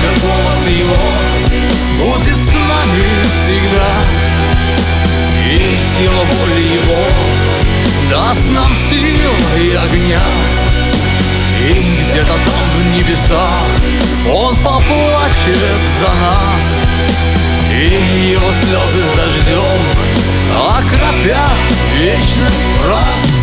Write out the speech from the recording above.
слышать голос его будет с нами всегда. И сила воли его даст нам сил и огня. И где-то там в небесах он поплачет за нас, и его слезы с дождем окропят вечность раз.